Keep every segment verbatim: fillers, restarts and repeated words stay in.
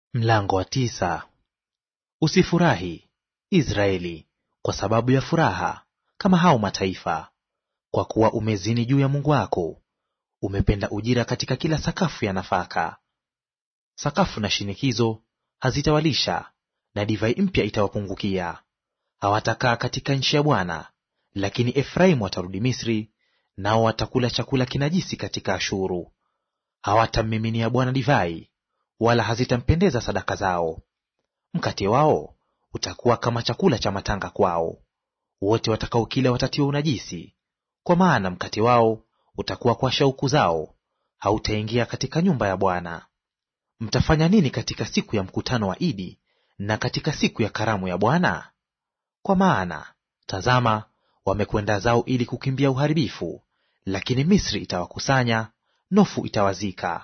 Mlango wa tisa. Usifurahi, Israeli, kwa sababu ya furaha kama hao mataifa, kwa kuwa umezini juu ya Mungu wako, umependa ujira katika kila sakafu ya nafaka. Sakafu na shinikizo hazitawalisha, na divai mpya itawapungukia. Hawatakaa katika nchi ya Bwana, lakini Efraimu watarudi Misri, nao watakula chakula kinajisi katika Ashuru. Hawatammiminia Bwana divai, wala hazitampendeza sadaka zao. Mkate wao utakuwa kama chakula cha matanga kwao. Wote watakaokila watatiwa unajisi, kwa maana mkate wao utakuwa kwa shauku zao, hautaingia katika nyumba ya Bwana. Mtafanya nini katika siku ya mkutano wa Idi na katika siku ya karamu ya Bwana? Kwa maana tazama, wamekwenda zao ili kukimbia uharibifu, lakini Misri itawakusanya, Nofu itawazika.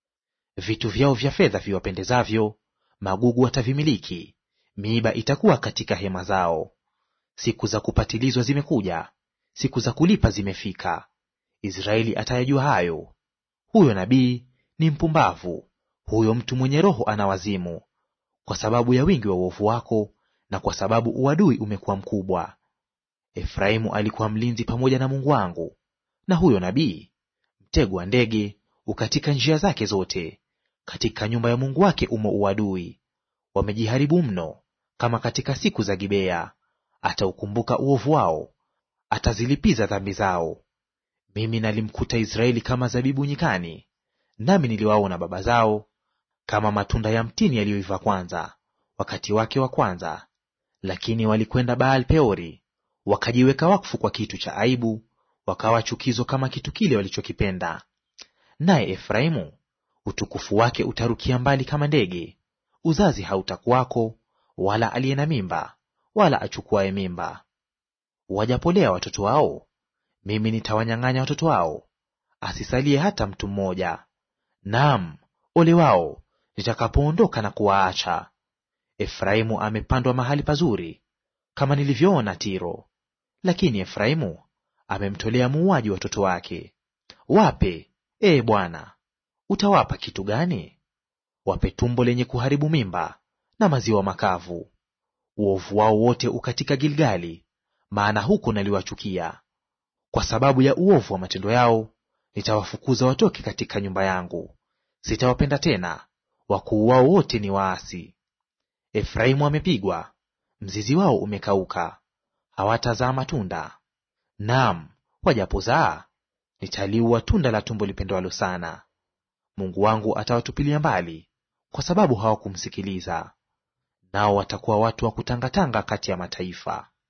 Vitu vyao vya fedha viwapendezavyo, magugu watavimiliki, miiba itakuwa katika hema zao. Siku za kupatilizwa zimekuja, siku za kulipa zimefika. Israeli atayajua hayo. Huyo nabii ni mpumbavu, huyo mtu mwenye roho ana wazimu, kwa sababu ya wingi wa uovu wako, na kwa sababu uadui umekuwa mkubwa. Efraimu alikuwa mlinzi pamoja na Mungu wangu, na huyo nabii mtego wa ndege ukatika njia zake zote. Katika nyumba ya Mungu wake umo uadui. Wamejiharibu mno, kama katika siku za Gibea. Ataukumbuka uovu wao, atazilipiza dhambi zao. Mimi nalimkuta Israeli kama zabibu nyikani, nami niliwaona baba zao kama matunda ya mtini yaliyoiva kwanza, wakati wake wa kwanza. Lakini walikwenda Baal Peori, wakajiweka wakfu kwa kitu cha aibu, wakawa chukizo kama kitu kile walichokipenda. Naye Efraimu, utukufu wake utarukia mbali kama ndege, uzazi hautakuwako, wala aliye na mimba, wala achukuaye mimba. Wajapolea watoto wao, mimi nitawanyang'anya watoto wao, asisalie hata mtu mmoja. Naam, ole wao nitakapoondoka na kuwaacha. Efraimu amepandwa mahali pazuri, kama nilivyoona Tiro. Lakini Efraimu amemtolea muuaji watoto wake. Wape, ee Bwana. Utawapa kitu gani? Wape tumbo lenye kuharibu mimba na maziwa makavu. Uovu wao wote ukatika Gilgali, maana huko naliwachukia. Kwa sababu ya uovu wa matendo yao, nitawafukuza watoke katika nyumba yangu. Sitawapenda tena, wakuu wao wote ni waasi. Efraimu amepigwa, mzizi wao umekauka, hawatazaa matunda. Naam, wajapozaa, nitaliua tunda la tumbo lipendwalo sana. Mungu wangu atawatupilia mbali, kwa sababu hawakumsikiliza. Nao watakuwa watu wa kutangatanga kati ya mataifa.